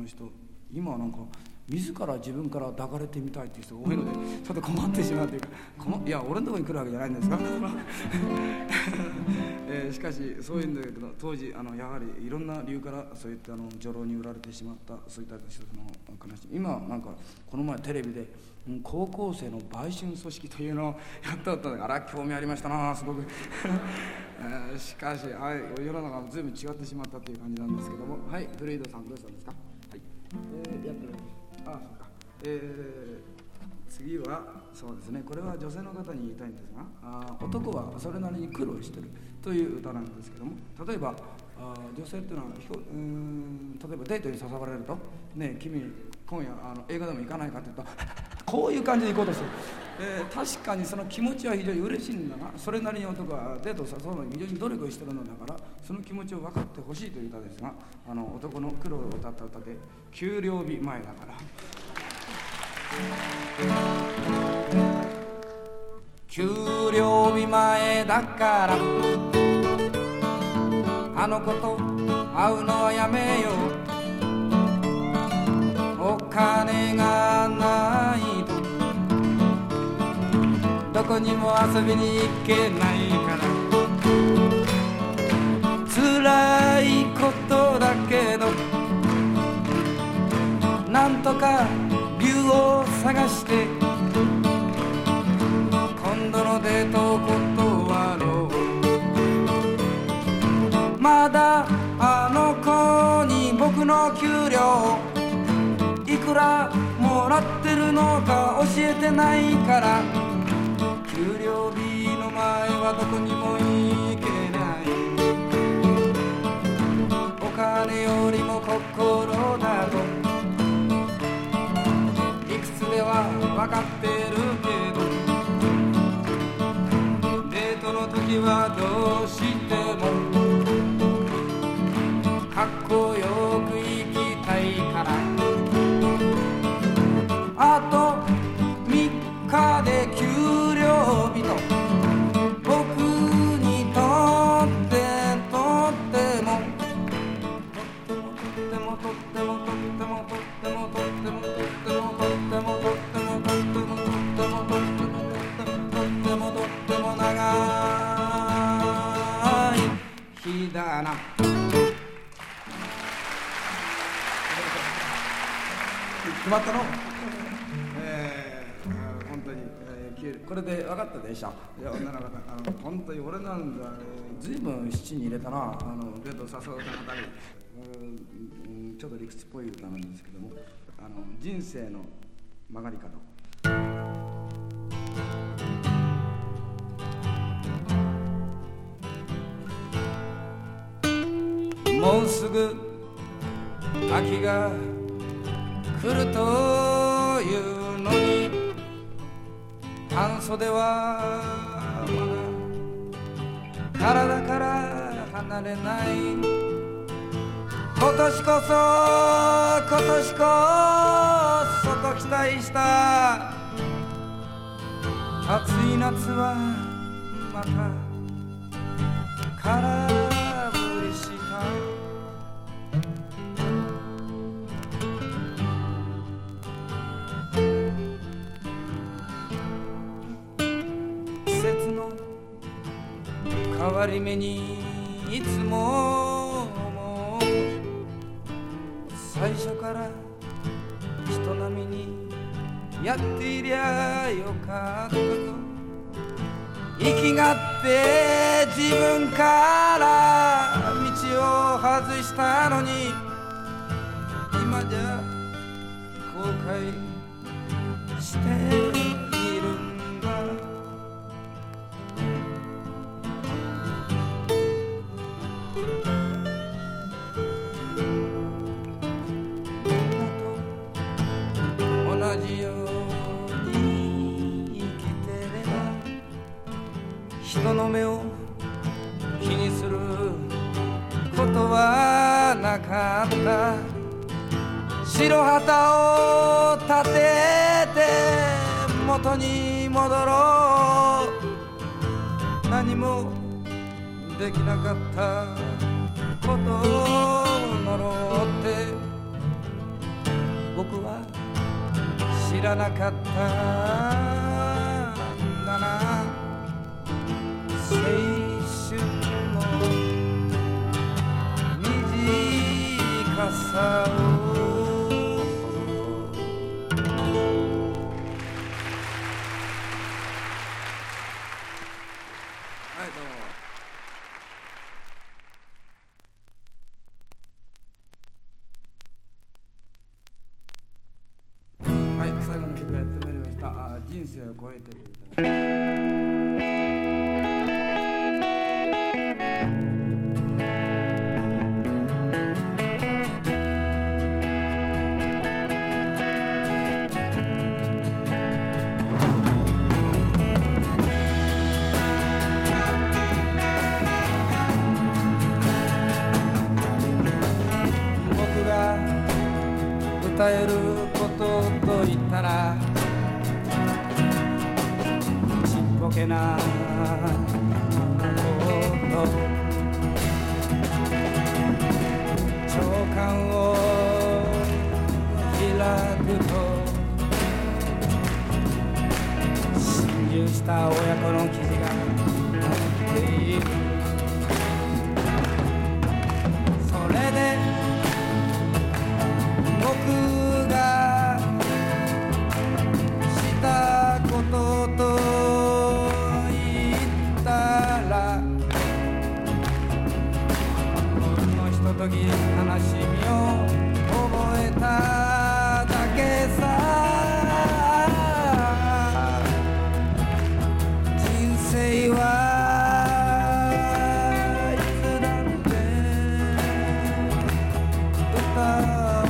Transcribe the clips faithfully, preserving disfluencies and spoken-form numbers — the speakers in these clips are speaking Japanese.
人今なんか自ら自分から抱かれてみたいっていう人が多いのでちょっと困ってしまうというか、いや俺のところに来るわけじゃないんですが、えー、しかしそういうんだけど当時あのやはりいろんな理由からそういったあの女郎に売られてしまったそういった人の悲しみ、今なんかこの前テレビで高校生の売春組織というのをやっておったので、あら興味ありましたなすごく、えー、しかし、はい、世の中も随分違ってしまったという感じなんですけども、はい、フルイドさんどうしたんですか。はい、えー、やってるああそうか、えー、次はそうですね、これは女性の方に言いたいんですが、あ男はそれなりに苦労してるという歌なんですけども、例えばあ女性っていうのはうーん例えばデートに誘われるとね、君今夜あの映画でも行かないかって言うとこういう感じで行こうとする、えー、確かにその気持ちは非常に嬉しいんだが、それなりに男はデートを誘うのに非常に努力をしているのだから、その気持ちを分かってほしいという歌ですが、あの男の苦労を歌った歌で給料日前だから給料日前だからあの子と会うのはやめよう、お金がないとどこにも遊びに行けないから、辛いことだけどなんとか理由を探して今度のデートを断ろう、まだあの子に僕の給料いくらもらってるのか教えてないから、給料日の前はどこにも行けない、お金よりも心だと理屈では分かってるけど、デートの時はどうしてもかっこよく生きたいから、あとみっかで給料日と僕にとってとってもとってもとってもとってもとってもとってもとってもとってもとってもとってもとってもとってもとってもとっても長い日だな。決まったの？えー、本当に、えー、これで分かったでしょ。いや女の方あの本当に俺なんだ、ずいぶん七に入れたな、あのデート誘うたのために、うん、ちょっと理屈っぽい歌なんですけども、あの人生の曲がり角。もうすぐ秋が来るというのに半袖はまだ体から離れない、今年こそ今年こそと期待した暑い夏はまた空振りした、変わり目にいつも思う、最初から人並みにやっていりゃよかったと生きがって自分から道を外したのに、今じゃ後悔しているんだ。同じように生きてれば人の目を気にすることはなかった、白旗を立てて元に戻ろう、何もできなかったことを呪ってらなかったんだな青春の短さをはいどうもはい最後の曲やってまいりましたあ人生を超えてる歌歌えることと言ったらちっぽけなこと長官を開くと心中した親子の記事が載っているそれで僕がしたことと言ったらほんのひととき悲しみを覚えただけさ人生はいつだって歌を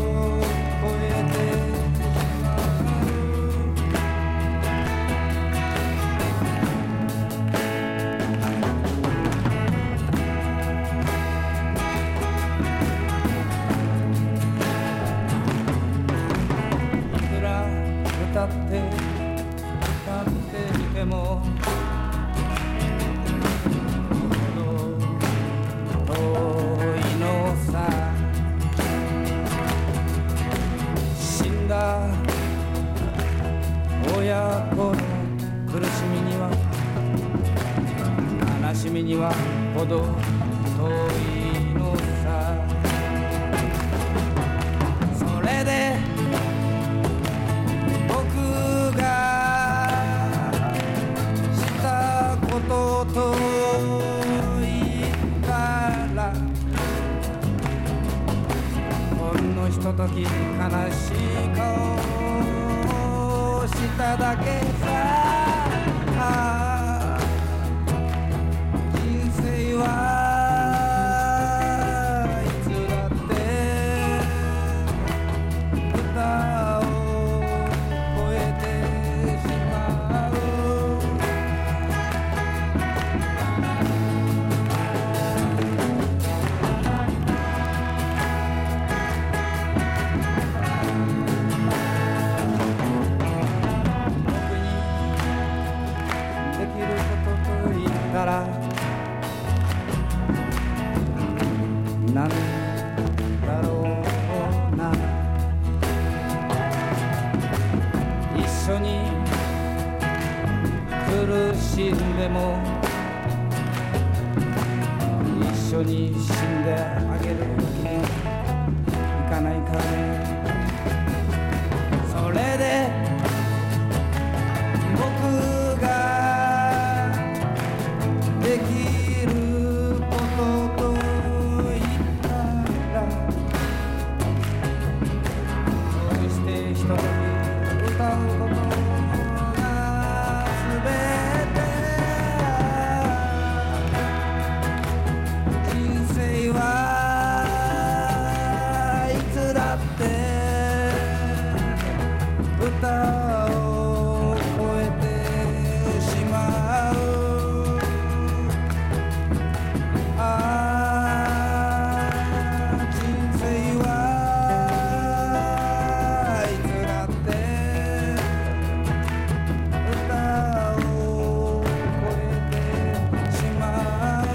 歌って歌ってみても遠いのさ死んだ親子の苦しみには悲しみにはほど遠いのさそれでことと言ったらほんのひととき悲しい顔をしただけさ人生はいつだって歌を超えてしまうなんだろうな一緒に苦しんでも一緒に死んであげるわけにいかないからねそれで僕ができることと言ったらそうしてひととき歌うことがすべて人生はいつだって歌を超えてしまうああ人生はいつだって歌を超えてしまう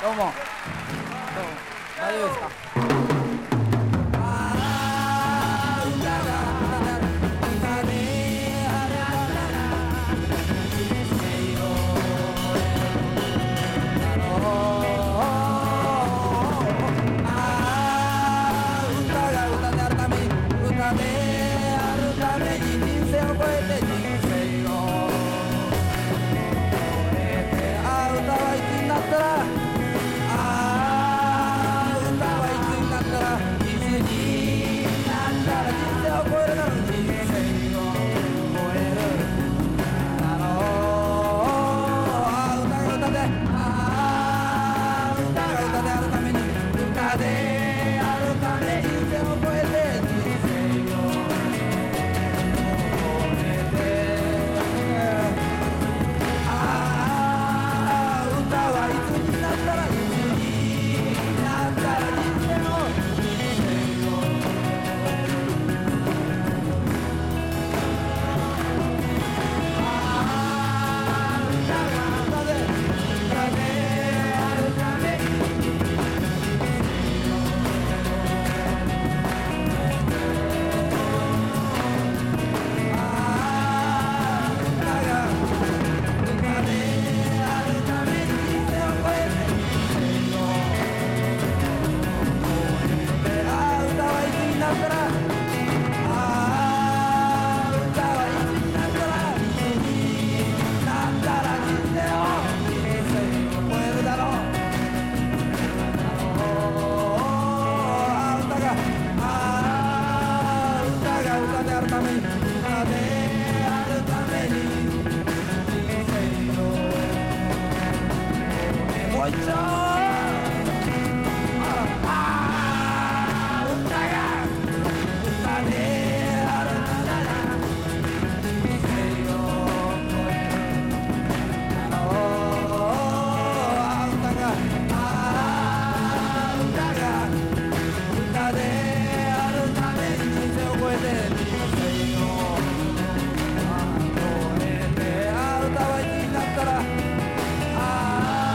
どうもどうも大丈夫ですか。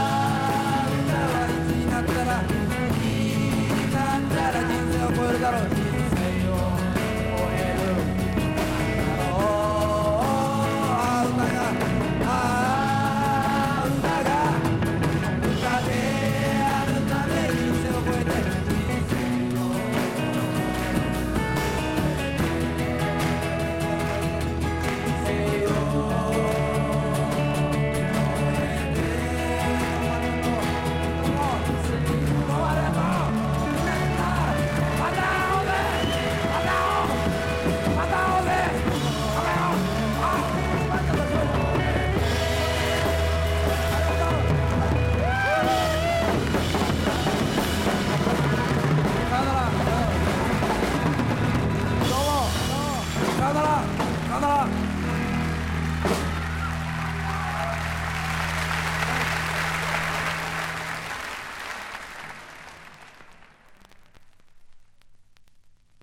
だろう。